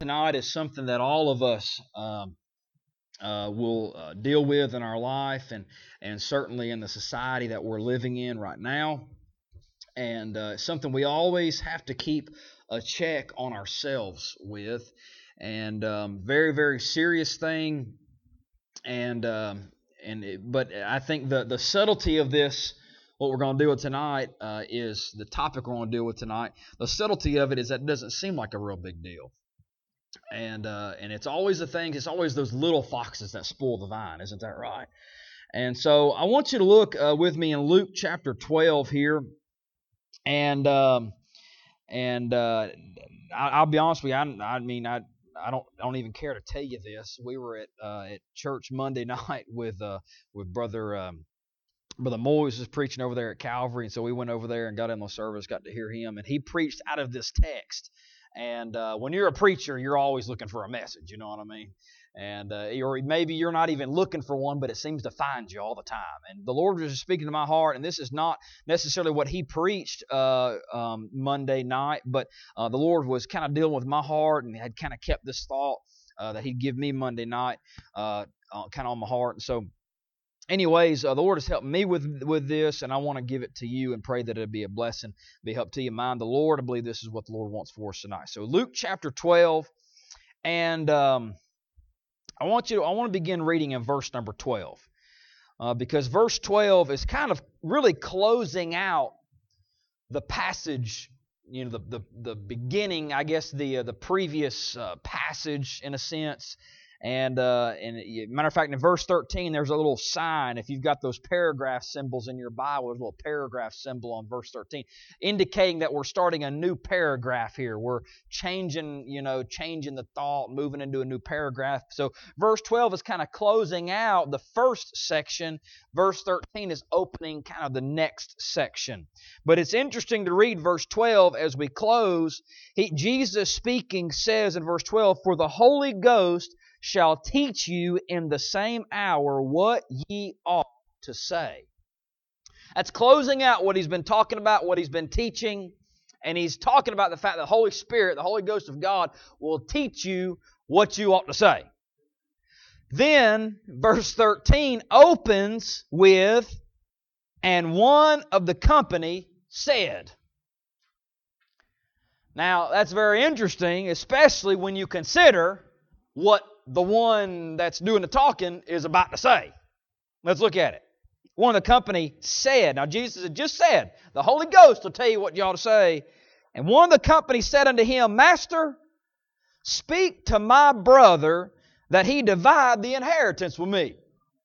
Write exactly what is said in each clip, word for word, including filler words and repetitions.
tonight is something that all of us um, uh, will uh, deal with in our life, and and certainly in the society that we're living in right now, and uh, something we always have to keep a check on ourselves with, and um, very very serious thing, and um, and it, but I think the the subtlety of this. What we're going to deal with tonight uh, is the topic we're going to deal with tonight. The subtlety of it is that it doesn't seem like a real big deal. And uh, and it's always the thing, it's always those little foxes that spoil the vine, isn't that right? And so I want you to look uh, with me in Luke chapter twelve here. And um, and uh, I, I'll be honest with you, I, I mean, I I don't I don't even care to tell you this. We were at uh, at church Monday night with uh, with brother. Um, Brother Moyes was preaching over there at Calvary, and so we went over there and got in the service, got to hear him, and he preached out of this text. And uh, when you're a preacher, you're always looking for a message, you know what I mean? And uh, or maybe you're not even looking for one, but it seems to find you all the time. And the Lord was just speaking to my heart, and this is not necessarily what he preached uh, um, Monday night, but uh, the Lord was kind of dealing with my heart and had kind of kept this thought uh, that he'd give me Monday night uh, uh, kind of on my heart. And so Anyways, uh, the Lord has helped me with with this, and I want to give it to you and pray that it'll be a blessing, be help to you. Mind the Lord, I believe this is what the Lord wants for us tonight. So Luke chapter twelve, and um, I want you. To, I want to begin reading in verse number twelve, uh, because verse twelve is kind of really closing out the passage. You know, the the, the beginning, I guess, the uh, the previous uh, passage in a sense. And, uh, and matter of fact, in verse thirteen, there's a little sign. If you've got those paragraph symbols in your Bible, there's a little paragraph symbol on verse thirteen, indicating that we're starting a new paragraph here. We're changing, you know, changing the thought, moving into a new paragraph. So verse twelve is kind of closing out the first section. Verse thirteen is opening kind of the next section. But it's interesting to read verse twelve as we close. He, Jesus speaking says in verse twelve, "For the Holy Ghost shall teach you in the same hour what ye ought to say." That's closing out what he's been talking about, what he's been teaching, and he's talking about the fact that the Holy Spirit, the Holy Ghost of God, will teach you what you ought to say. Then, verse thirteen opens with, "And one of the company said." Now, that's very interesting, especially when you consider what the one that's doing the talking is about to say. Let's look at it. One of the company said, now Jesus had just said, the Holy Ghost will tell you what you ought to say. And one of the company said unto him, "Master, speak to my brother that he divide the inheritance with me."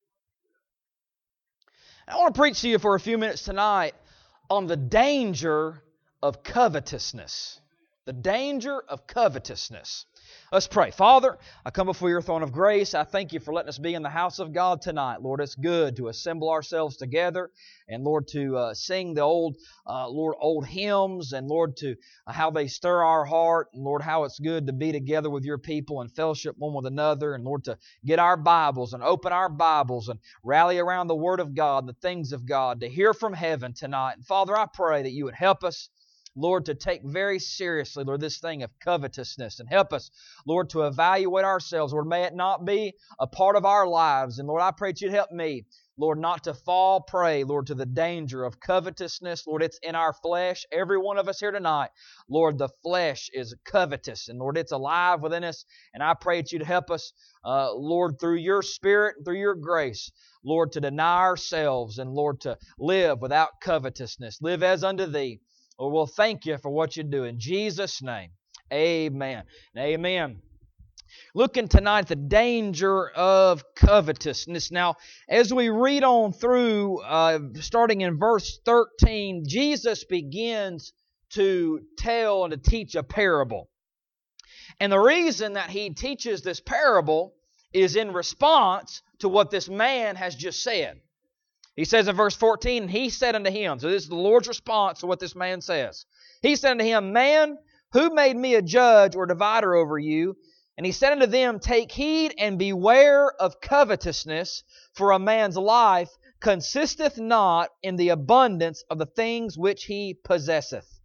I want to preach to you for a few minutes tonight on the danger of covetousness. The danger of covetousness. Let's pray. Father, I come before your throne of grace. I thank you for letting us be in the house of God tonight. Lord, it's good to assemble ourselves together and, Lord, to uh, sing the old, uh, Lord, old hymns, and, Lord, to uh, how they stir our heart, and, Lord, how it's good to be together with your people and fellowship one with another, and, Lord, to get our Bibles and open our Bibles and rally around the Word of God, the things of God, to hear from heaven tonight. And, Father, I pray that you would help us, Lord, to take very seriously, Lord, this thing of covetousness, and help us, Lord, to evaluate ourselves. Lord, may it not be a part of our lives. And Lord, I pray that you'd help me, Lord, not to fall prey, Lord, to the danger of covetousness. Lord, it's in our flesh. Every one of us here tonight, Lord, the flesh is covetous. And Lord, it's alive within us. And I pray that you'd help us, uh, Lord, through your Spirit, through your grace, Lord, to deny ourselves and, Lord, to live without covetousness. Live as unto thee. Lord, we'll thank you for what you do. In Jesus' name, amen and amen. Looking tonight at the danger of covetousness. Now, as we read on through, uh, starting in verse thirteen, Jesus begins to tell and to teach a parable. And the reason that he teaches this parable is in response to what this man has just said. He says in verse fourteen, he said unto him, so this is the Lord's response to what this man says. He said unto him, "Man, who made me a judge or divider over you?" And he said unto them, "Take heed and beware of covetousness, for a man's life consisteth not in the abundance of the things which he possesseth."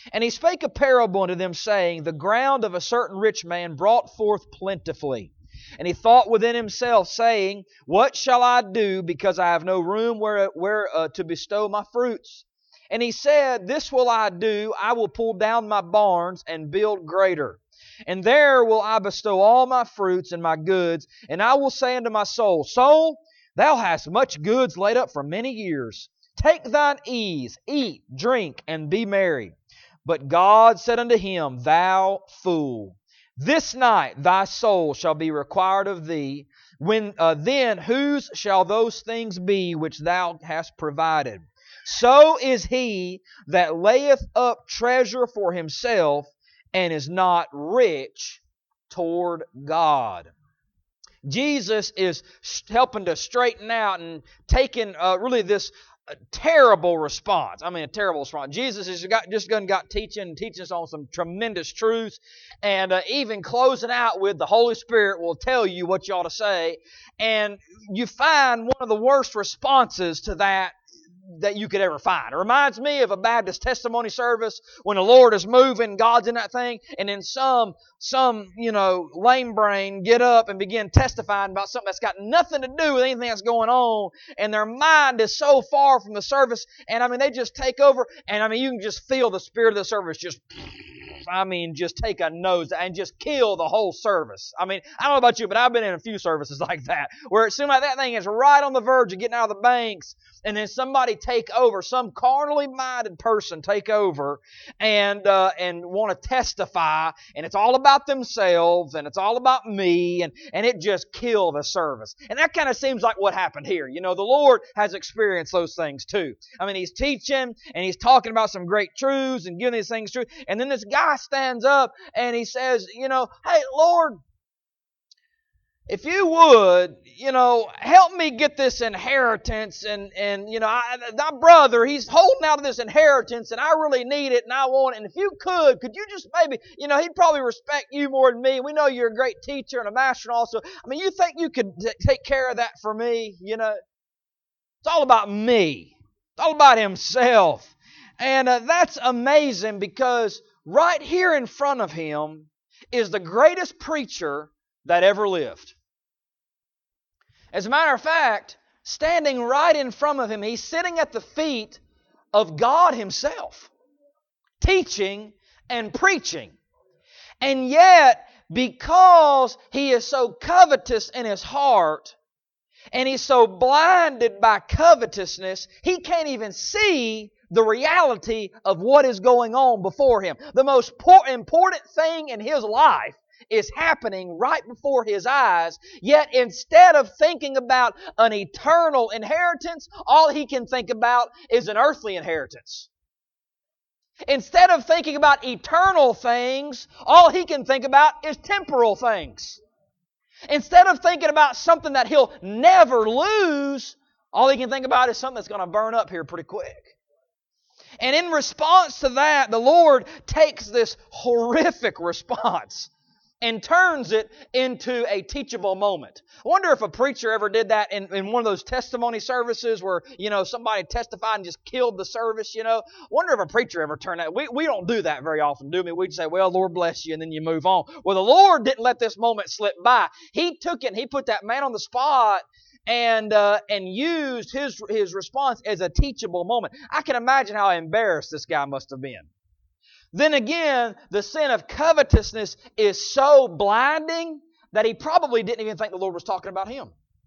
And he spake a parable unto them, saying, The ground of a certain rich man brought forth plentifully. And he thought within himself, saying, What shall I do, because I have no room where, where uh, to bestow my fruits? And he said, This will I do, I will pull down my barns and build greater. And there will I bestow all my fruits and my goods. And I will say unto my soul, Soul, thou hast much goods laid up for many years. Take thine ease, eat, drink, and be merry. But God said unto him, Thou fool, this night thy soul shall be required of thee. When uh, then whose shall those things be which thou hast provided? So is he that layeth up treasure for himself and is not rich toward God. Jesus is helping to straighten out and taking uh, really this a terrible response. I mean, a terrible response. Jesus has got, just got, got teaching, teaching us on some tremendous truths, and uh, even closing out with the Holy Spirit will tell you what you ought to say. And you find one of the worst responses to that that you could ever find. It reminds me of a Baptist testimony service when the Lord is moving, God's in that thing, and then some, some, you know, lame brain get up and begin testifying about something that's got nothing to do with anything that's going on, and their mind is so far from the service, and I mean, they just take over, and I mean, you can just feel the spirit of the service just, I mean, just take a nose and just kill the whole service. I mean, I don't know about you, but I've been in a few services like that, where it seems like that thing is right on the verge of getting out of the banks, and then somebody take over, some carnally minded person take over and uh, and want to testify, and it's all about themselves, and it's all about me, and, and it just kill the service. And that kind of seems like what happened here. You know, the Lord has experienced those things too. I mean, He's teaching, and He's talking about some great truths and giving these things truth, and then this guy stands up and he says, you know, hey, Lord, if you would, you know, help me get this inheritance, and, and you know, I, my brother, he's holding out of this inheritance, and I really need it, and I want it, and if you could, could you just maybe, you know, he'd probably respect you more than me. We know you're a great teacher and a master also. I mean, you think you could t- take care of that for me, you know? It's all about me. It's all about himself. And uh, that's amazing, because right here in front of him is the greatest preacher that ever lived. As a matter of fact, standing right in front of him, he's sitting at the feet of God Himself, teaching and preaching. And yet, because he is so covetous in his heart, and he's so blinded by covetousness, he can't even see the reality of what is going on before him. The most important thing in his life is happening right before his eyes, yet instead of thinking about an eternal inheritance, all he can think about is an earthly inheritance. Instead of thinking about eternal things, all he can think about is temporal things. Instead of thinking about something that he'll never lose, all he can think about is something that's going to burn up here pretty quick. And in response to that, the Lord takes this horrific response and turns it into a teachable moment. I wonder if a preacher ever did that in, in one of those testimony services where, you know, somebody testified and just killed the service, you know. I wonder if a preacher ever turned that. We, we don't do that very often, do we? We just say, well, Lord bless you, and then you move on. Well, the Lord didn't let this moment slip by. He took it and He put that man on the spot and uh, and used his his response as a teachable moment. I can imagine how embarrassed this guy must have been. Then again, the sin of covetousness is so blinding that he probably didn't even think the Lord was talking about him.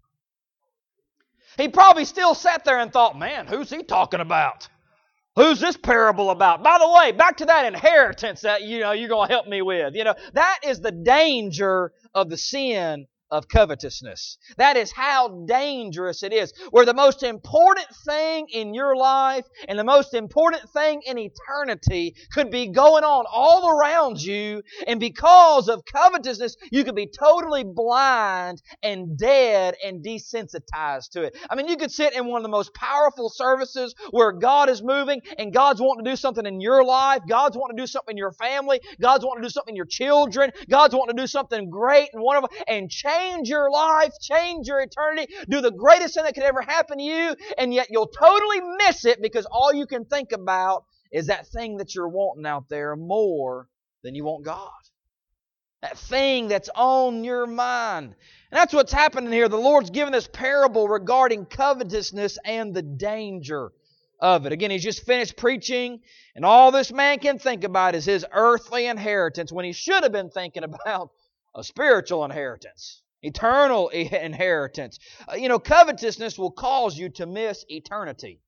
He probably still sat there and thought, man, who's he talking about? Who's this parable about? By the way, back to that inheritance that, you know, you're going to help me with. You know, that is the danger of the sin of covetousness. That is how dangerous it is. Where the most important thing in your life and the most important thing in eternity could be going on all around you, and because of covetousness, you could be totally blind and dead and desensitized to it. I mean, you could sit in one of the most powerful services where God is moving and God's wanting to do something in your life, God's wanting to do something in your family, God's wanting to do something in your children, God's wanting to do something great and wonderful, and change Change your life, change your eternity, do the greatest thing that could ever happen to you, and yet you'll totally miss it because all you can think about is that thing that you're wanting out there more than you want God. That thing that's on your mind. And that's what's happening here. The Lord's given this parable regarding covetousness and the danger of it. Again, He's just finished preaching, and all this man can think about is his earthly inheritance when he should have been thinking about a spiritual inheritance, eternal inheritance. Uh, you know, covetousness will cause you to miss eternity.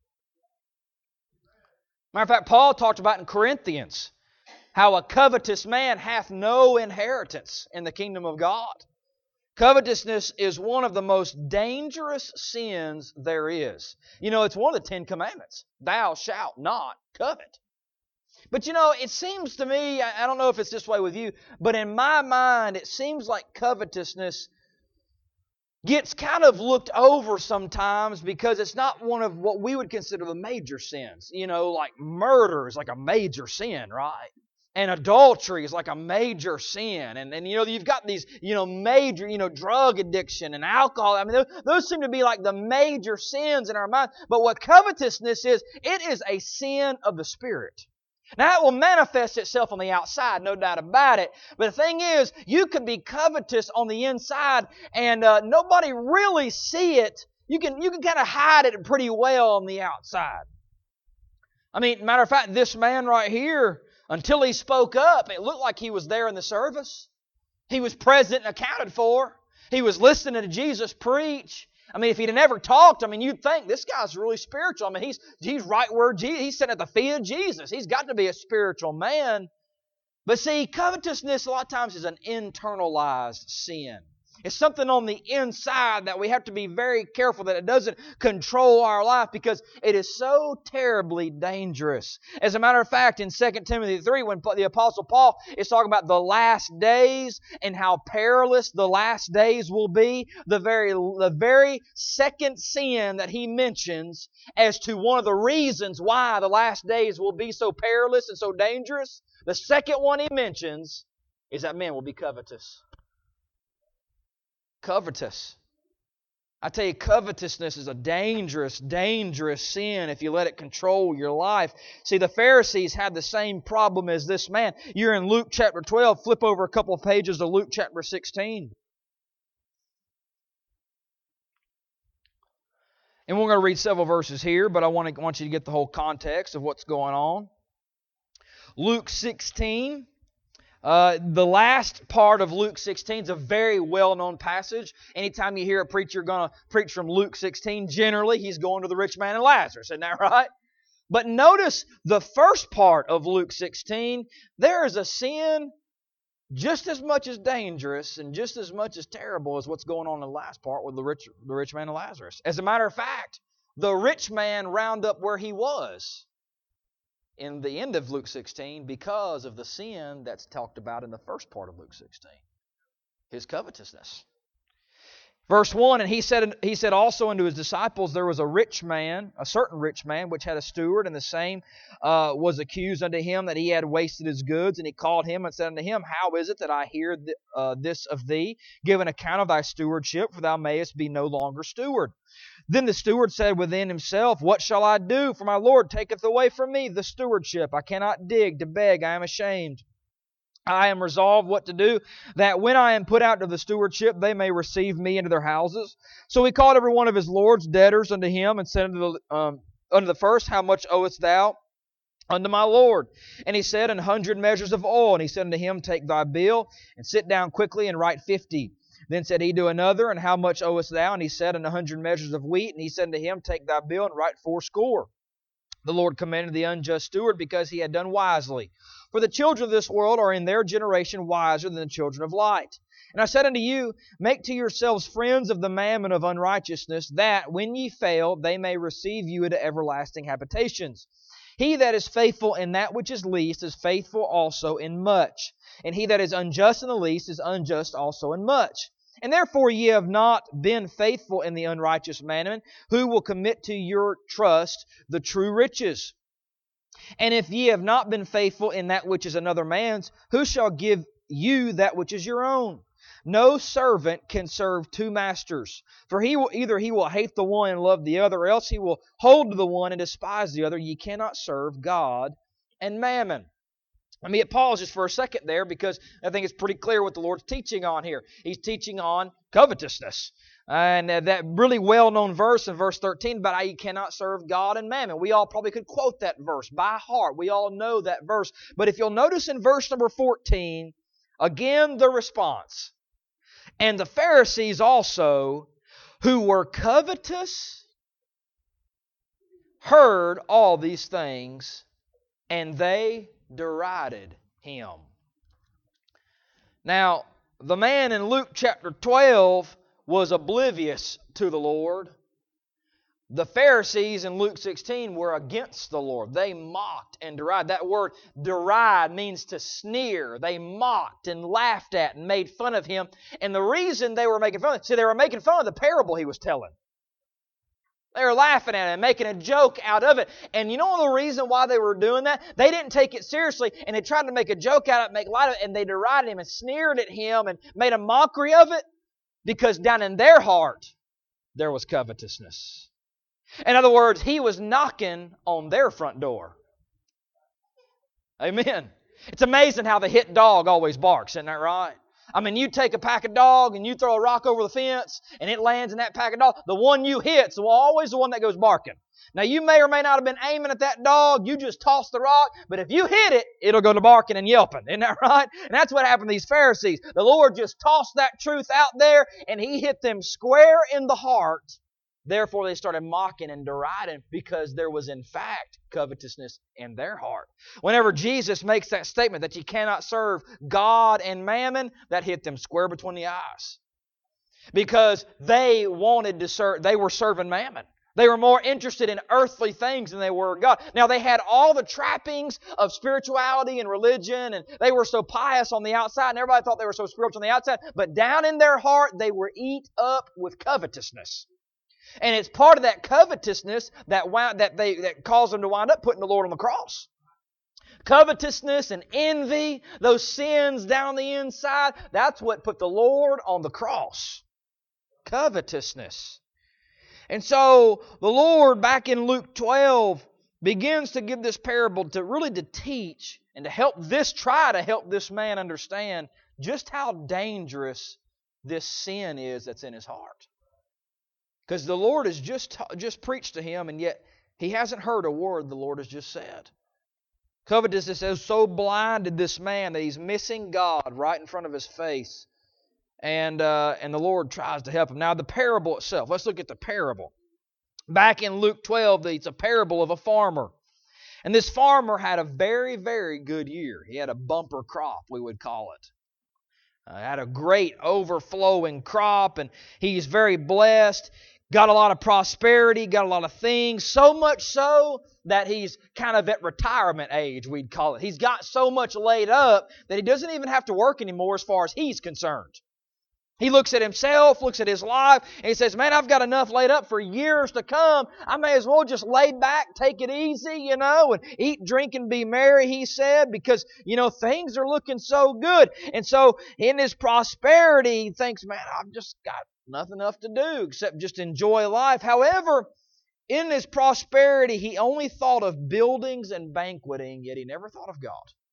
Matter of fact, Paul talked about in Corinthians how a covetous man hath no inheritance in the kingdom of God. Covetousness is one of the most dangerous sins there is. You know, it's one of the Ten Commandments. Thou shalt not covet. But you know, it seems to me, I don't know if it's this way with you, but in my mind, it seems like covetousness gets kind of looked over sometimes because it's not one of what we would consider the major sins. You know, like murder is like a major sin, right? And adultery is like a major sin. And, and you know, you've got these, you know, major, you know, drug addiction and alcohol. I mean, those, those seem to be like the major sins in our mind. But what covetousness is, it is a sin of the Spirit. Now, it will manifest itself on the outside, no doubt about it. But the thing is, you could be covetous on the inside and uh, nobody really see it. You can, you can kind of hide it pretty well on the outside. I mean, matter of fact, this man right here, until he spoke up, it looked like he was there in the service. He was present and accounted for. He was listening to Jesus preach. I mean, if he'd never talked, I mean, you'd think this guy's really spiritual. I mean, he's he's right where Jesus, he's sitting at the feet of Jesus. He's got to be a spiritual man. But see, covetousness a lot of times is an internalized sin. It's something on the inside that we have to be very careful that it doesn't control our life because it is so terribly dangerous. As a matter of fact, in Second Timothy three, when the Apostle Paul is talking about the last days and how perilous the last days will be, the very, the very second sin that he mentions as to one of the reasons why the last days will be so perilous and so dangerous, the second one he mentions is that men will be covetous. Covetous. I tell you, covetousness is a dangerous, dangerous sin if you let it control your life. See, the Pharisees had the same problem as this man. You're in Luke chapter twelve. Flip over a couple of pages to Luke chapter sixteen. And we're going to read several verses here, but I want, to, want you to get the whole context of what's going on. Luke sixteen. Uh, the last part of Luke sixteen is a very well-known passage. Anytime you hear a preacher going to preach from Luke sixteen, generally he's going to the rich man and Lazarus. Isn't that right? But notice the first part of Luke sixteen, there is a sin just as much as dangerous and just as much as terrible as what's going on in the last part with the rich, the rich man and Lazarus. As a matter of fact, the rich man wound up where he was in the end of Luke sixteen because of the sin that's talked about in the first part of Luke sixteen. His covetousness. Verse one, and he said, he said also unto his disciples, there was a rich man, a certain rich man, which had a steward, and the same uh, was accused unto him that he had wasted his goods. And he called him and said unto him, how is it that I hear th- uh, this of thee? Give an account of thy stewardship, for thou mayest be no longer steward. Then the steward said within himself, what shall I do? For my Lord taketh away from me the stewardship. I cannot dig to beg, I am ashamed. I am resolved what to do, that when I am put out of the stewardship, they may receive me into their houses. So he called every one of his Lord's debtors unto him, and said unto the, um, unto the first, how much owest thou unto my Lord? And he said, an hundred measures of oil. And he said unto him, take thy bill, and sit down quickly, and write fifty. Then said he to another, and how much owest thou? And he said, an hundred measures of wheat. And he said unto him, take thy bill, and write fourscore. The Lord commended the unjust steward because he had done wisely. For the children of this world are in their generation wiser than the children of light. And I said unto you, make to yourselves friends of the mammon of unrighteousness, that, when ye fail, they may receive you into everlasting habitations. He that is faithful in that which is least is faithful also in much. And he that is unjust in the least is unjust also in much. And therefore ye have not been faithful in the unrighteous mammon, who will commit to your trust the true riches. And if ye have not been faithful in that which is another man's, who shall give you that which is your own? No servant can serve two masters, for he will either he will hate the one and love the other, or else he will hold to the one and despise the other. Ye cannot serve God and mammon. Let me pause just for a second there because I think it's pretty clear what the Lord's teaching on here. He's teaching on covetousness. And that really well-known verse in verse thirteen about how you cannot serve God and mammon. We all probably could quote that verse by heart. We all know that verse. But if you'll notice in verse number fourteen, again the response. And the Pharisees also, who were covetous, heard all these things, and they derided him. Now, the man in Luke chapter twelve was oblivious to the Lord. The Pharisees in Luke sixteen were against the Lord. They mocked and derided. That word deride means to sneer. They mocked and laughed at and made fun of him. And the reason they were making fun of him, see, they were making fun of the parable he was telling. They were laughing at it and making a joke out of it. And you know the reason why they were doing that? They didn't take it seriously, and they tried to make a joke out of it, make light of it, and they derided him and sneered at him and made a mockery of it because down in their heart there was covetousness. In other words, he was knocking on their front door. Amen. It's amazing how the hit dog always barks, isn't that right? I mean, you take a pack of dog and you throw a rock over the fence and it lands in that pack of dog. The one you hit's always the one that goes barking. Now, you may or may not have been aiming at that dog. You just toss the rock. But if you hit it, it'll go to barking and yelping. Isn't that right? And that's what happened to these Pharisees. The Lord just tossed that truth out there and He hit them square in the heart. Therefore, they started mocking and deriding because there was, in fact, covetousness in their heart. Whenever Jesus makes that statement that you cannot serve God and mammon, that hit them square between the eyes. Because they wanted to serve, they were serving mammon. They were more interested in earthly things than they were God. Now, they had all the trappings of spirituality and religion, and they were so pious on the outside, and everybody thought they were so spiritual on the outside. But down in their heart, they were eat up with covetousness. And it's part of that covetousness that wound, that they that caused them to wind up putting the Lord on the cross. Covetousness and envy, those sins down the inside, that's what put the Lord on the cross. Covetousness. And so the Lord, back in Luke twelve, begins to give this parable to really to teach and to help this, try to help this man understand just how dangerous this sin is that's in his heart. Because the Lord has just, just preached to him, and yet he hasn't heard a word the Lord has just said. Covetousness has so blinded this man that he's missing God right in front of his face. And, uh, and the Lord tries to help him. Now, the parable itself. Let's look at the parable. Back in Luke twelve, it's a parable of a farmer. And this farmer had a very, very good year. He had a bumper crop, we would call it. Uh, had a great overflowing crop, and he's very blessed. Got a lot of prosperity, got a lot of things, so much so that he's kind of at retirement age, we'd call it. He's got so much laid up that he doesn't even have to work anymore as far as he's concerned. He looks at himself, looks at his life, and he says, man, I've got enough laid up for years to come. I may as well just lay back, take it easy, you know, and eat, drink, and be merry, he said, because, you know, things are looking so good. And so in his prosperity, he thinks, man, I've just got nothing enough to do except just enjoy life. However, in his prosperity, he only thought of buildings and banqueting, yet he never thought of God.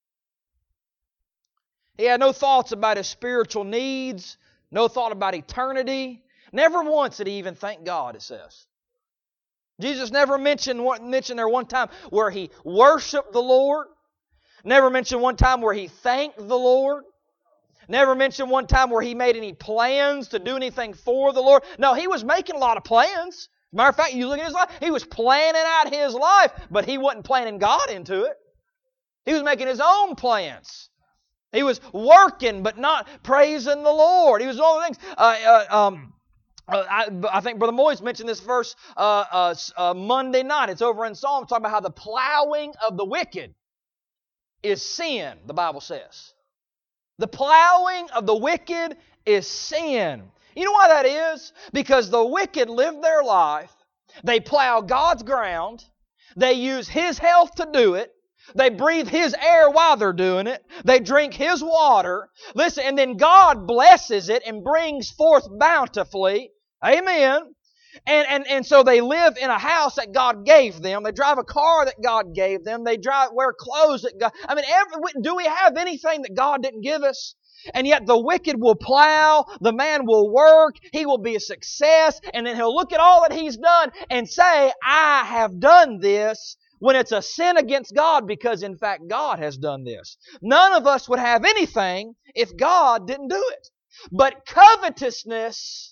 He had no thoughts about his spiritual needs, no thought about eternity. Never once did he even thank God, it says. Jesus never mentioned, mentioned there one time where he worshiped the Lord. Never mentioned one time where he thanked the Lord. Never mentioned one time where he made any plans to do anything for the Lord. No, he was making a lot of plans. As a matter of fact, you look at his life, he was planning out his life, but he wasn't planning God into it. He was making his own plans. He was working, but not praising the Lord. He was doing all the things. Uh, uh, um, uh, I, I think Brother Moyes mentioned this verse uh, uh, uh, Monday night. It's over in Psalms, talking about how the plowing of the wicked is sin, the Bible says. The plowing of the wicked is sin. You know why that is? Because the wicked live their life. They plow God's ground. They use His health to do it. They breathe His air while they're doing it. They drink His water. Listen, and then God blesses it and brings forth bountifully. Amen. And, and, and so they live in a house that God gave them. They drive a car that God gave them. They drive, wear clothes that God... I mean, every, do we have anything that God didn't give us? And yet the wicked will plow, the man will work, he will be a success, and then he'll look at all that he's done and say, I have done this, when it's a sin against God, because in fact God has done this. None of us would have anything if God didn't do it. But covetousness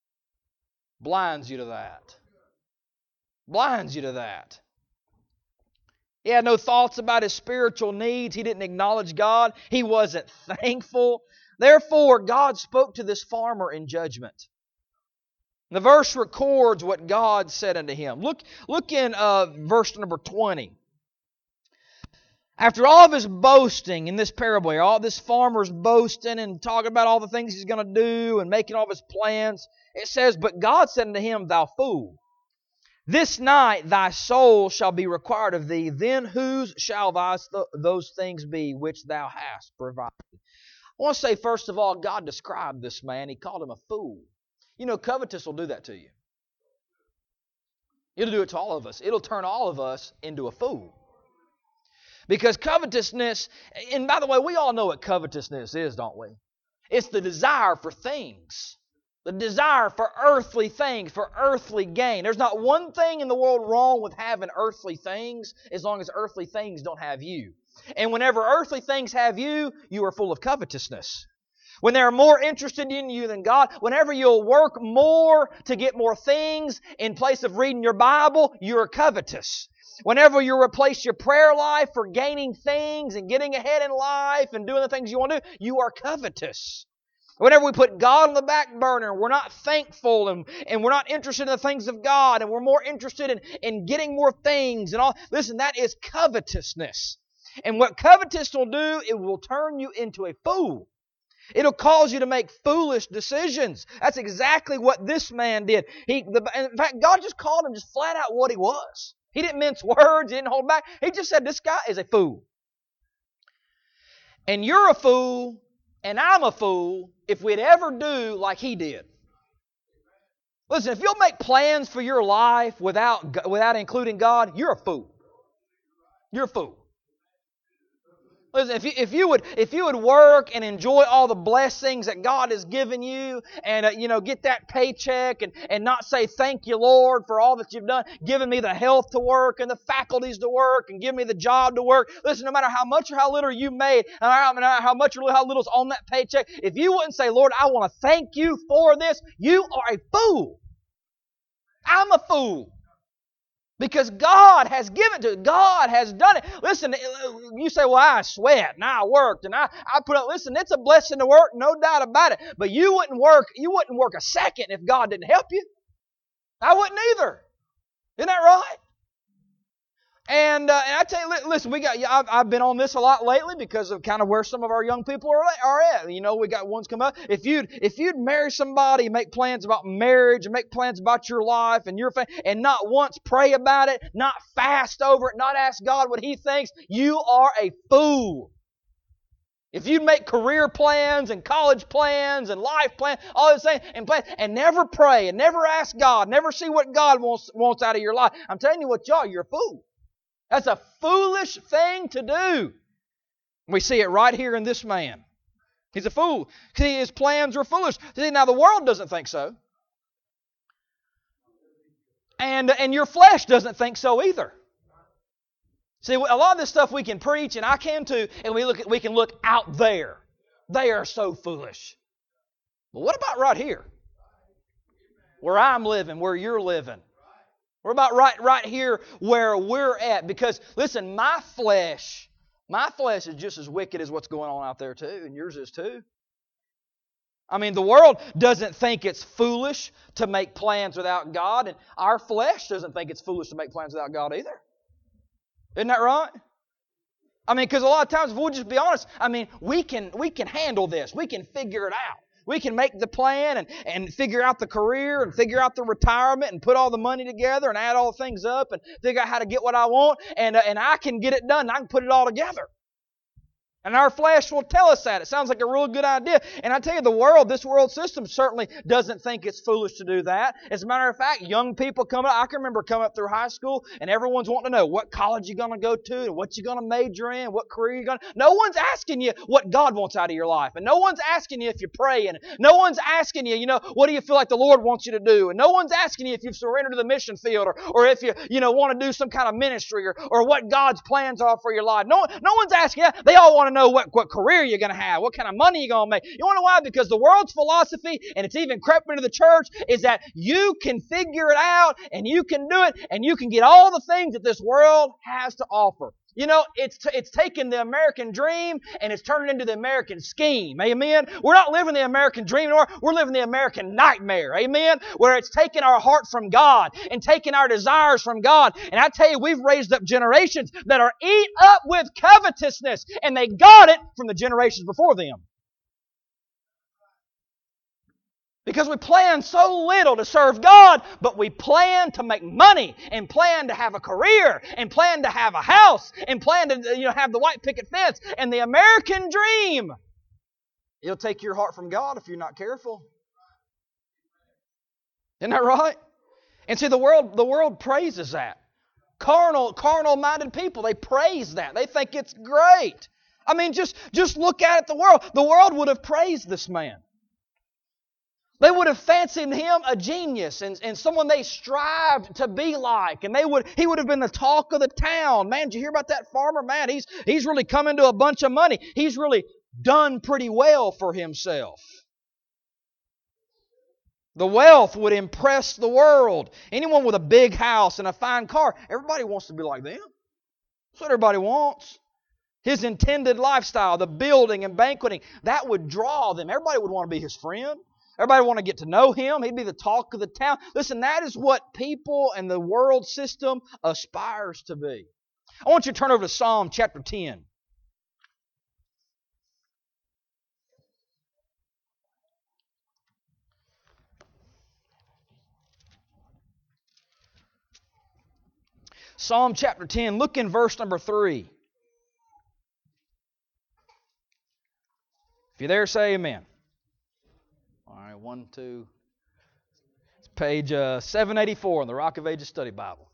blinds you to that. Blinds you to that. He had no thoughts about his spiritual needs. He didn't acknowledge God. He wasn't thankful. Therefore, God spoke to this farmer in judgment. The verse records what God said unto him. Look, look in uh, verse number twenty. After all of his boasting in this parable here, all this farmer's boasting and talking about all the things he's going to do and making all of his plans, it says, But God said unto him, Thou fool, this night thy soul shall be required of thee. Then whose shall thy th- those things be which thou hast provided? I want to say, first of all, God described this man. He called him a fool. You know, covetous will do that to you. It'll do it to all of us. It'll turn all of us into a fool. Because covetousness, and by the way, we all know what covetousness is, don't we? It's the desire for things. The desire for earthly things, for earthly gain. There's not one thing in the world wrong with having earthly things as long as earthly things don't have you. And whenever earthly things have you, you are full of covetousness. When they're more interested in you than God, whenever you'll work more to get more things in place of reading your Bible, you're covetous. Whenever you replace your prayer life for gaining things and getting ahead in life and doing the things you want to do, you are covetous. Whenever we put God on the back burner, we're not thankful and, and we're not interested in the things of God and we're more interested in, in getting more things and all. Listen, that is covetousness. And what covetous will do, it will turn you into a fool. It'll cause you to make foolish decisions. That's exactly what this man did. He, the, in fact, God just called him just flat out what he was. He didn't mince words. He didn't hold back. He just said, this guy is a fool. And you're a fool, and I'm a fool if we'd ever do like he did. Listen, if you'll make plans for your life without, without including God, you're a fool. You're a fool. Listen, if you, if you would if you would work and enjoy all the blessings that God has given you and, uh, you know, get that paycheck and, and not say thank you, Lord, for all that you've done, giving me the health to work and the faculties to work and giving me the job to work. Listen, no matter how much or how little you made, no matter how much or how little's on that paycheck, if you wouldn't say, Lord, I want to thank you for this, you are a fool. I'm a fool. Because God has given to it. God has done it. Listen, you say, well, I sweat and I worked and I, I put up. Listen, it's a blessing to work, no doubt about it. But you wouldn't work, you wouldn't work a second if God didn't help you. I wouldn't either. Isn't that right? And, uh, and I tell you, listen, we got. I've, I've been on this a lot lately because of kind of where some of our young people are, are at. You know, we got ones come up. If you'd if you'd marry somebody, make plans about marriage, and make plans about your life and your family, and not once pray about it, not fast over it, not ask God what He thinks, you are a fool. If you make career plans and college plans and life plans, all this thing, and plan, and never pray and never ask God, never see what God wants wants out of your life, I'm telling you what, y'all, you're a fool. That's a foolish thing to do. We see it right here in this man. He's a fool. See, his plans are foolish. See, now the world doesn't think so. And, and your flesh doesn't think so either. See, a lot of this stuff we can preach, and I can too, and we look at, we can look out there. They are so foolish. But what about right here? Where I'm living, where you're living. We're about right, right here where we're at. Because, listen, my flesh, my flesh is just as wicked as what's going on out there too, and yours is too. I mean, the world doesn't think it's foolish to make plans without God, and our flesh doesn't think it's foolish to make plans without God either. Isn't that right? I mean, because a lot of times, if we'll just be honest, I mean, we can we can handle this. We can figure it out. We can make the plan and, and figure out the career and figure out the retirement and put all the money together and add all the things up and figure out how to get what I want. And, uh, and I can get it done. I can put it all together. And our flesh will tell us that. It sounds like a real good idea. And I tell you, the world, this world system certainly doesn't think it's foolish to do that. As a matter of fact, young people come up, I can remember coming up through high school and everyone's wanting to know what college you're going to go to and what you're going to major in, what career you're going to. No one's asking you what God wants out of your life. And no one's asking you if you're praying. No one's asking you, you know, what do you feel like the Lord wants you to do? And no one's asking you if you've surrendered to the mission field or, or if you, you know, want to do some kind of ministry or, or what God's plans are for your life. No, no one's asking you. They all want to know what, what career you're going to have, what kind of money you're going to make. You want to know why? Because the world's philosophy, and it's even crept into the church, is that you can figure it out and you can do it and you can get all the things that this world has to offer. You know, it's t- it's taken the American dream and it's turned it into the American scheme. Amen? We're not living the American dream anymore. We're living the American nightmare. Amen? Where it's taken our heart from God and taken our desires from God. And I tell you, we've raised up generations that are eat up with covetousness, and they got it from the generations before them. Because we plan so little to serve God, but we plan to make money and plan to have a career and plan to have a house and plan to, you know, have the white picket fence and the American dream. It'll take your heart from God if you're not careful. Isn't that right? And see, the world, the world praises that. Carnal, carnal-minded people, they praise that. They think it's great. I mean, just, just look at it, the world. The world would have praised this man. They would have fancied him a genius and, and someone they strived to be like. And they would he would have been the talk of the town. Man, did you hear about that farmer? Man, he's, he's really come into a bunch of money. He's really done pretty well for himself. The wealth would impress the world. Anyone with a big house and a fine car, everybody wants to be like them. That's what everybody wants. His intended lifestyle, the building and banqueting, that would draw them. Everybody would want to be his friend. Everybody would want to get to know him. He'd be the talk of the town. Listen, that is what people and the world system aspires to be. I want you to turn over to Psalm chapter ten. Psalm chapter ten, look in verse number three. If you're there, say amen. All right, one, two. It's page uh, seven eighty-four in the Rock of Ages Study Bible.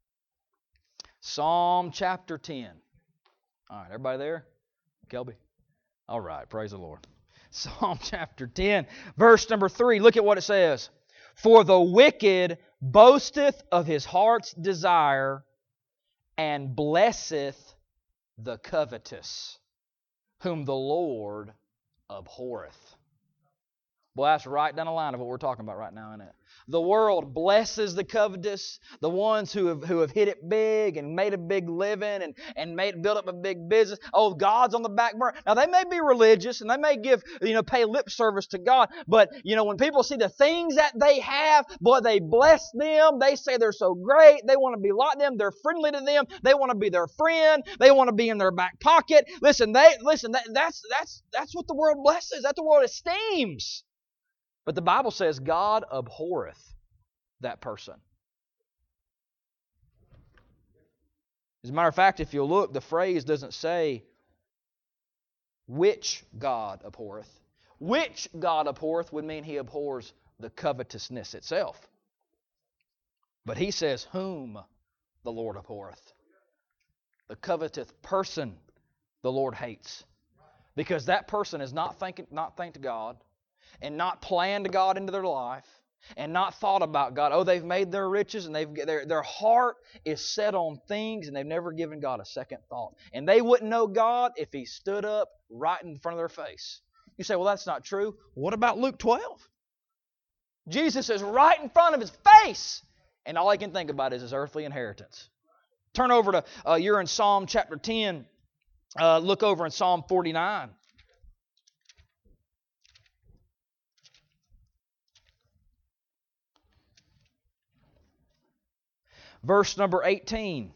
Psalm chapter ten. All right, everybody there? Kelby? All right, praise the Lord. Psalm chapter ten, verse number three. Look at what it says. For the wicked boasteth of his heart's desire, and blesseth the covetous, whom the Lord abhorreth. Well, that's right down the line of what we're talking about right now, isn't it? The world blesses the covetous, the ones who have who have hit it big and made a big living and, and made built up a big business. Oh, God's on the back burner. Now, they may be religious and they may give, you know, pay lip service to God, but, you know, when people see the things that they have, boy, they bless them. They say they're so great. They want to be like them. They're friendly to them. They want to be their friend. They want to be in their back pocket. Listen, they listen. That, that's that's that's what the world blesses. That's what the world esteems. But the Bible says God abhorreth that person. As a matter of fact, if you look, the phrase doesn't say which God abhorreth. Which God abhorreth would mean He abhors the covetousness itself. But He says whom the Lord abhorreth. The covetous person the Lord hates. Because that person is not thinking, not thanked God, and not planned God into their life, and not thought about God. Oh, they've made their riches, and they've their their heart is set on things, and they've never given God a second thought. And they wouldn't know God if He stood up right in front of their face. You say, well, that's not true. What about Luke twelve? Jesus is right in front of His face, and all He can think about is His earthly inheritance. Turn over to, uh, you're in Psalm chapter ten. Uh, look over in Psalm forty-nine. Verse number eighteen.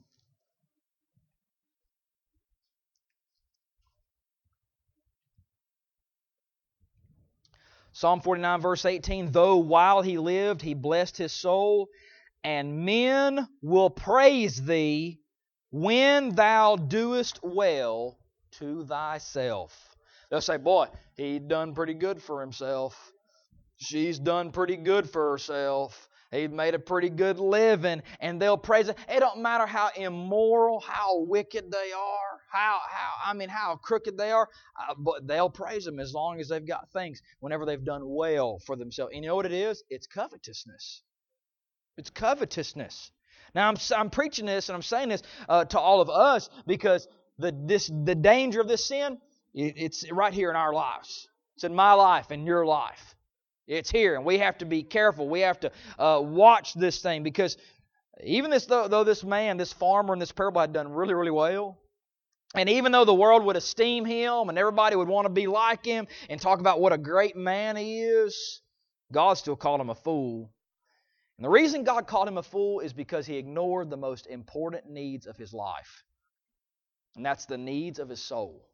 Psalm forty-nine, verse eighteen. Though while he lived, he blessed his soul, and men will praise thee when thou doest well to thyself. They'll say, boy, he done pretty good for himself. She's done pretty good for herself. He made a pretty good living. And they'll praise it. It don't matter how immoral, how wicked they are, how, how I mean, how crooked they are, uh, but they'll praise them as long as they've got things, whenever they've done well for themselves. And you know what it is? It's covetousness. It's covetousness. Now, I'm, I'm preaching this and I'm saying this uh, to all of us because the, this, the danger of this sin, it, it's right here in our lives. It's in my life and your life. It's here, and we have to be careful. We have to uh, watch this thing because even this, though, though this man, this farmer in this parable had done really, really well, and even though the world would esteem him and everybody would want to be like him and talk about what a great man he is, God still called him a fool. And the reason God called him a fool is because he ignored the most important needs of his life, and that's the needs of his soul.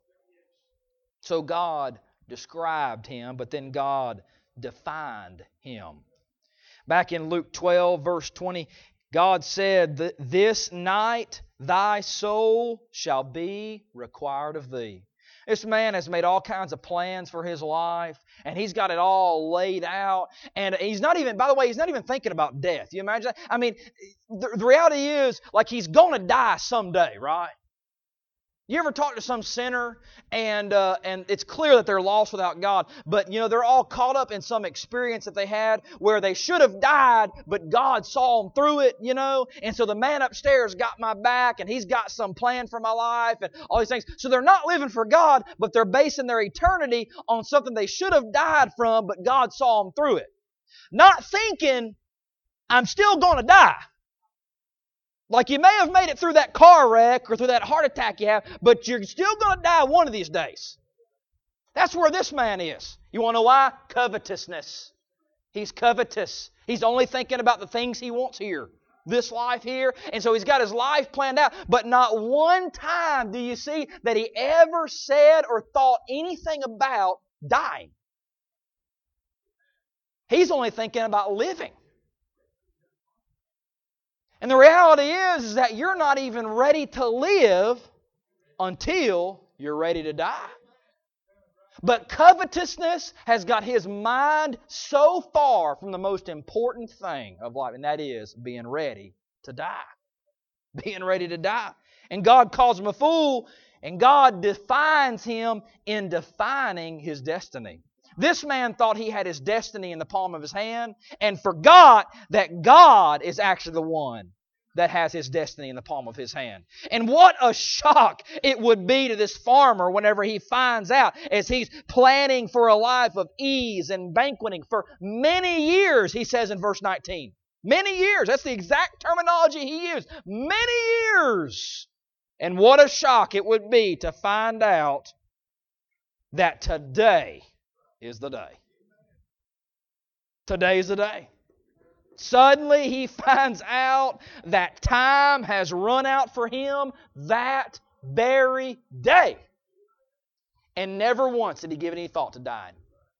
So God described him, but then God defined him. Back in Luke twelve, verse twenty, God said, "This night thy soul shall be required of thee." This man has made all kinds of plans for his life, and he's got it all laid out. And he's not even, by the way, he's not even thinking about death. You imagine that? I mean, the, the reality is, like, he's going to die someday, right? You ever talk to some sinner and uh, and it's clear that they're lost without God, but you know they're all caught up in some experience that they had where they should have died, but God saw them through it, you know. And so the man upstairs got my back, and he's got some plan for my life, and all these things. So they're not living for God, but they're basing their eternity on something they should have died from, but God saw them through it. Not thinking, I'm still going to die. Like you may have made it through that car wreck or through that heart attack you have, but you're still going to die one of these days. That's where this man is. You want to know why? Covetousness. He's covetous. He's only thinking about the things he wants here. This life here. And so he's got his life planned out. But not one time do you see that he ever said or thought anything about dying. He's only thinking about living. And the reality is, is that you're not even ready to live until you're ready to die. But covetousness has got his mind so far from the most important thing of life, and that is being ready to die. Being ready to die. And God calls him a fool, and God defines him in defining his destiny. This man thought he had his destiny in the palm of his hand and forgot that God is actually the one that has his destiny in the palm of his hand. And what a shock it would be to this farmer whenever he finds out, as he's planning for a life of ease and banqueting for many years, he says in verse nineteen. Many years. That's the exact terminology he used. Many years. And what a shock it would be to find out that today is the day. Today's the day. Suddenly he finds out that time has run out for him that very day. And never once did he give any thought to dying.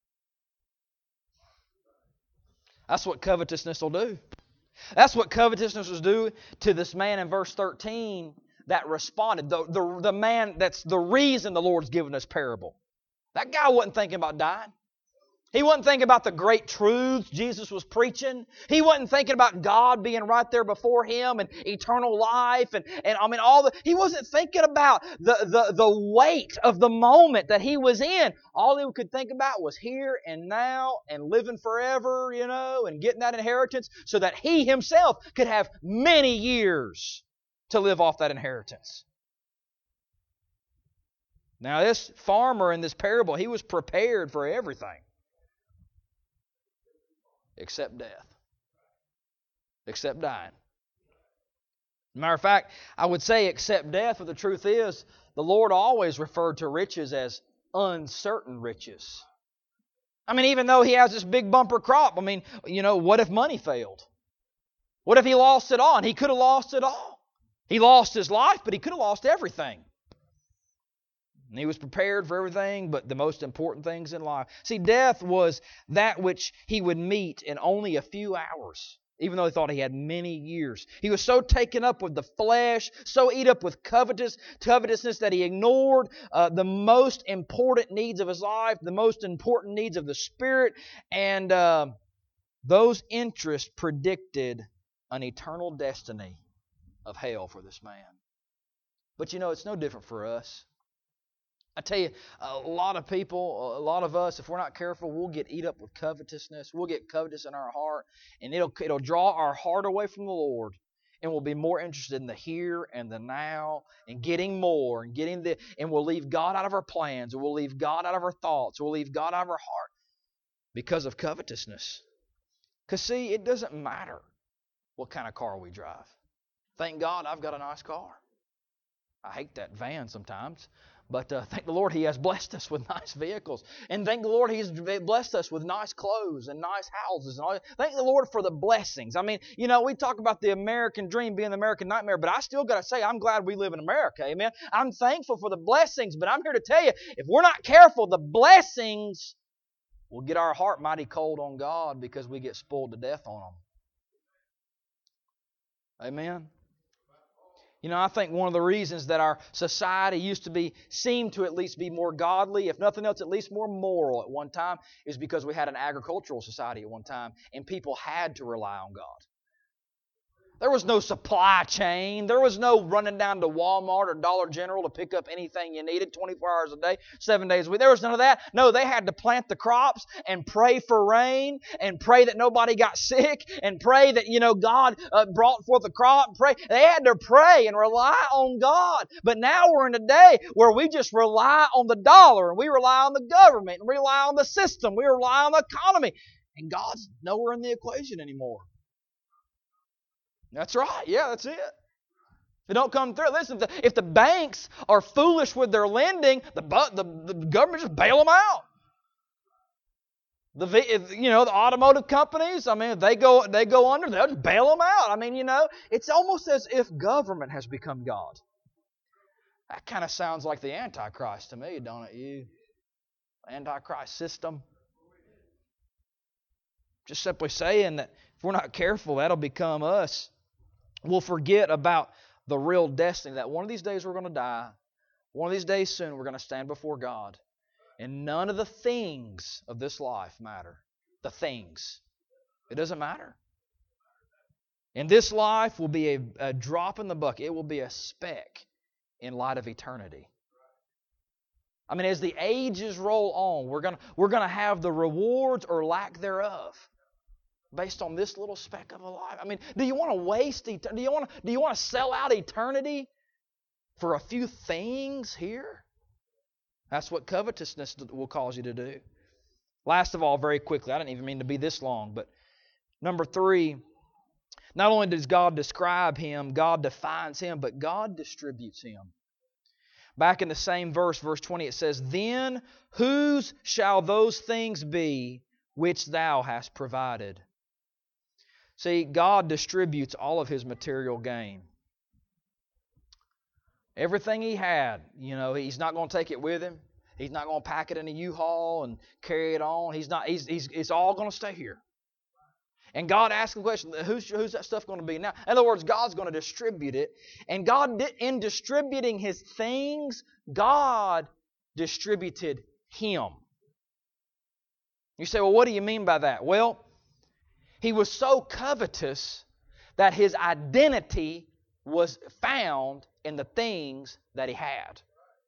That's what covetousness will do. That's what covetousness will do to this man in verse thirteen that responded. The, the, the man that's the reason the Lord's given us parable. That guy wasn't thinking about dying. He wasn't thinking about the great truths Jesus was preaching. He wasn't thinking about God being right there before him and eternal life and, and I mean all the he wasn't thinking about the, the, the weight of the moment that he was in. All he could think about was here and now and living forever, you know, and getting that inheritance so that he himself could have many years to live off that inheritance. Now, this farmer in this parable, he was prepared for everything except death, except dying. Matter of fact, I would say except death, but the truth is, the Lord always referred to riches as uncertain riches. I mean, even though he has this big bumper crop, I mean, you know, what if money failed? What if he lost it all? And he could have lost it all. He lost his life, but he could have lost everything. And he was prepared for everything but the most important things in life. See, death was that which he would meet in only a few hours. even though he thought he had many years. He was so taken up with the flesh, so eat up with covetous, covetousness that he ignored uh, the most important needs of his life, the most important needs of the Spirit, and uh, those interests predicted an eternal destiny of hell for this man. But you know, it's no different for us. I tell you, a lot of people, a lot of us, if we're not careful, we'll get eat up with covetousness. We'll get covetous in our heart, and it'll it'll draw our heart away from the Lord, and we'll be more interested in the here and the now, and getting more, and getting the, and we'll leave God out of our plans, or we'll leave God out of our thoughts, or we'll leave God out of our heart because of covetousness. Because see, it doesn't matter what kind of car we drive. Thank God I've got a nice car. I hate that van sometimes. But uh, thank the Lord He has blessed us with nice vehicles. And thank the Lord He's blessed us with nice clothes and nice houses. And all. Thank the Lord for the blessings. I mean, you know, we talk about the American dream being the American nightmare, but I still got to say I'm glad we live in America. Amen. I'm thankful for the blessings, but I'm here to tell you, if we're not careful, the blessings will get our heart mighty cold on God because we get spoiled to death on them. Amen. You know, I think one of the reasons that our society used to be, seemed to at least be more godly, if nothing else, at least more moral at one time, is because we had an agricultural society at one time, and people had to rely on God. There was no supply chain. There was no running down to Walmart or Dollar General to pick up anything you needed twenty-four hours a day, seven days a week. There was none of that. No, they had to plant the crops and pray for rain and pray that nobody got sick and pray that, you know, God uh, brought forth a crop. And pray. They had to pray and rely on God. But now we're in a day where we just rely on the dollar and we rely on the government and we rely on the system. We rely on the economy. And God's nowhere in the equation anymore. That's right. Yeah, that's it. If it don't come through, listen, if the, if the banks are foolish with their lending, the, the, the government just bail them out. The you know the automotive companies, I mean, if they go they go under, they'll just bail them out. I mean, you know, it's almost as if government has become God. That kind of sounds like the Antichrist to me, don't it? You, Antichrist system. Just simply saying that if we're not careful, that'll become us. We'll forget about the real destiny that one of these days we're going to die. One of these days soon we're going to stand before God. And none of the things of this life matter. The things. It doesn't matter. And this life will be a, a drop in the bucket. It will be a speck in light of eternity. I mean, as the ages roll on, we're going to, we're going to have the rewards or lack thereof. Based on this little speck of a life. I mean, do you want to waste eternity? Do you want to, do you want to sell out eternity for a few things here? That's what covetousness will cause you to do. Last of all, very quickly, I didn't even mean to be this long, but number three, not only does God describe Him, God defines Him, but God distributes Him. Back in the same verse, verse twenty, it says, "Then whose shall those things be which thou hast provided?" See, God distributes all of His material gain. Everything He had, you know, He's not going to take it with Him. He's not going to pack it in a U-Haul and carry it on. He's not. He's. He's. It's all going to stay here. And God asks the question: Who's who's that stuff going to be now? In other words, God's going to distribute it. And God, in distributing His things, God distributed Him. You say, well, what do you mean by that? Well, He was so covetous that His identity was found in the things that He had.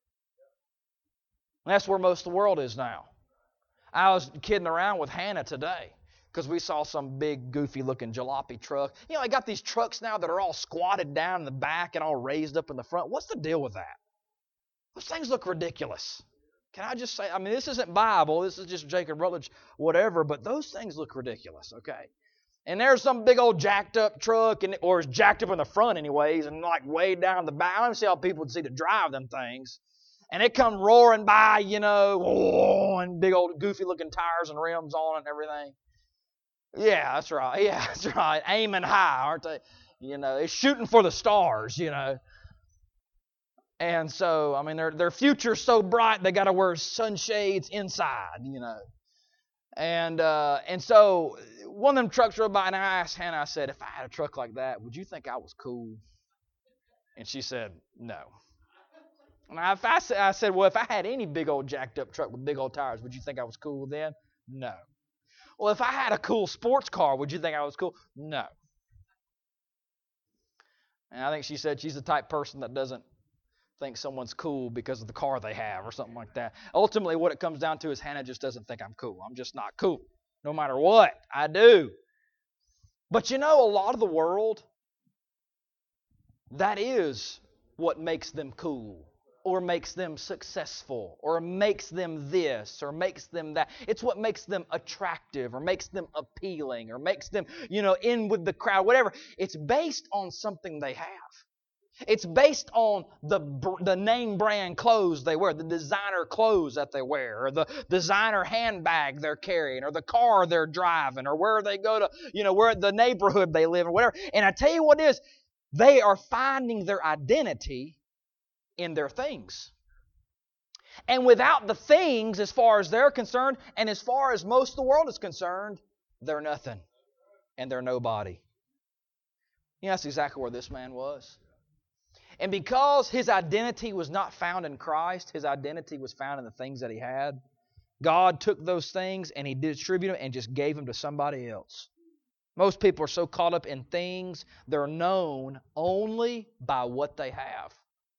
And that's where most of the world is now. I was kidding around with Hannah today because we saw some big, goofy-looking jalopy truck. You know, they got these trucks now that are all squatted down in the back and all raised up in the front. What's the deal with that? Those things look ridiculous. Can I just say, I mean, this isn't Bible. This is just Jacob Rutledge, whatever, but those things look ridiculous, okay? And there's some big old jacked up truck, and or it's jacked up in the front anyways, and like way down the back. I don't see how people would see to drive them things. And it come roaring by, you know, oh, and big old goofy looking tires and rims on it and everything. Yeah, that's right. Yeah, that's right. Aiming high, aren't they? You know, it's shooting for the stars, you know. And so, I mean, their their future's so bright they got to wear sunshades inside, you know. And uh, and so one of them trucks rode by, and I asked Hannah, I said, if I had a truck like that, would you think I was cool? And she said, no. And I, if I, said, I said, well, if I had any big old jacked up truck with big old tires, would you think I was cool then? No. Well, if I had a cool sports car, would you think I was cool? No. And I think she said she's the type of person that doesn't think someone's cool because of the car they have or something like that. Ultimately, what it comes down to is Hannah just doesn't think I'm cool. I'm just not cool. No matter what I do. But you know, a lot of the world, that is what makes them cool, or makes them successful, or makes them this, or makes them that. It's what makes them attractive, or makes them appealing, or makes them, you know, in with the crowd, whatever. It's based on something they have. It's based on the the name brand clothes they wear, the designer clothes that they wear, or the designer handbag they're carrying, or the car they're driving, or where they go to, you know, where the neighborhood they live, or whatever. And I tell you what it is, they are finding their identity in their things. And without the things, as far as they're concerned, and as far as most of the world is concerned, they're nothing. And they're nobody. You know, that's exactly where this man was. And because his identity was not found in Christ, his identity was found in the things that he had, God took those things and He distributed them and just gave them to somebody else. Most people are so caught up in things, they're known only by what they have.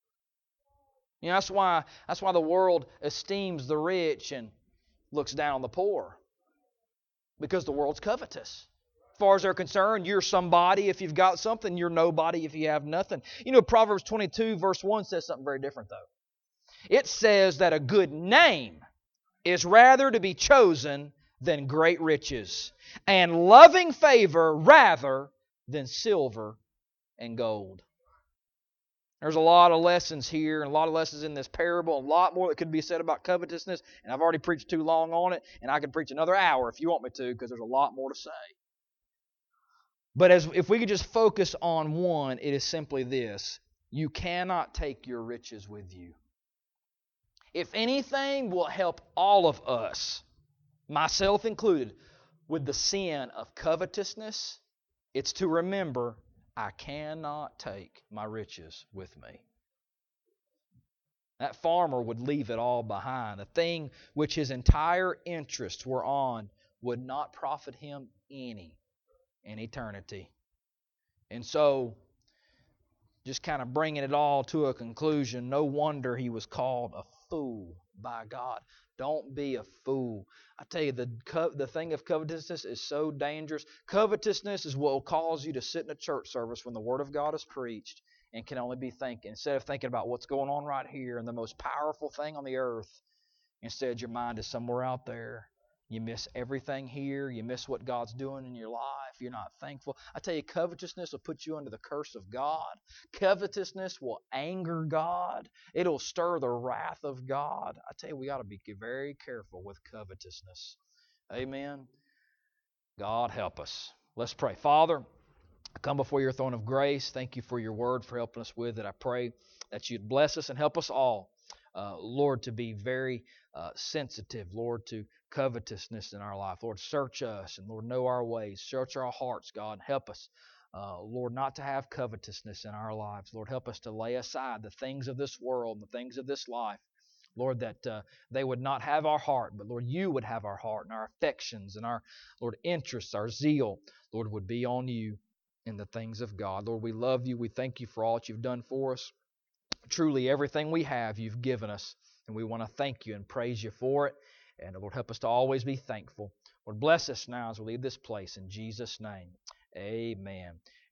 You know, that's why, that's why the world esteems the rich and looks down on the poor. Because the world's covetous. As far as they're concerned, you're somebody if you've got something. You're nobody if you have nothing. You know, Proverbs twenty-two verse one says something very different, though. It says that a good name is rather to be chosen than great riches, and loving favor rather than silver and gold. There's a lot of lessons here, and a lot of lessons in this parable, and a lot more that could be said about covetousness, and I've already preached too long on it, and I could preach another hour if you want me to, because there's a lot more to say. But as if we could just focus on one, it is simply this: you cannot take your riches with you. If anything will help all of us, myself included, with the sin of covetousness, it's to remember, I cannot take my riches with me. That farmer would leave it all behind. The thing which his entire interests were on would not profit him any in eternity. And so, just kind of bringing it all to a conclusion, no wonder he was called a fool by God. Don't be a fool. I tell you, the co- the thing of covetousness is so dangerous. Covetousness is what will cause you to sit in a church service when the Word of God is preached and can only be thinking, instead of thinking about what's going on right here and the most powerful thing on the earth, instead your mind is somewhere out there. You miss everything here. You miss what God's doing in your life. You're not thankful. I tell you, covetousness will put you under the curse of God. Covetousness will anger God. It'll stir the wrath of God. I tell you, we ought to be very careful with covetousness. Amen. God help us. Let's pray. Father, I come before your throne of grace. Thank you for your word, for helping us with it. I pray that you'd bless us and help us all, uh, Lord, to be very uh, sensitive, Lord, to covetousness in our life. Lord, search us and, Lord, know our ways. Search our hearts, God. Help us, uh, Lord, not to have covetousness in our lives. Lord, help us to lay aside the things of this world and the things of this life. Lord, that uh, they would not have our heart, but, Lord, you would have our heart, and our affections and our, Lord, interests, our zeal, Lord, would be on you in the things of God. Lord, we love you. We thank you for all that you've done for us. Truly, everything we have, you've given us, and we want to thank you and praise you for it. And Lord, help us to always be thankful. Lord, bless us now as we leave this place. In Jesus' name, amen.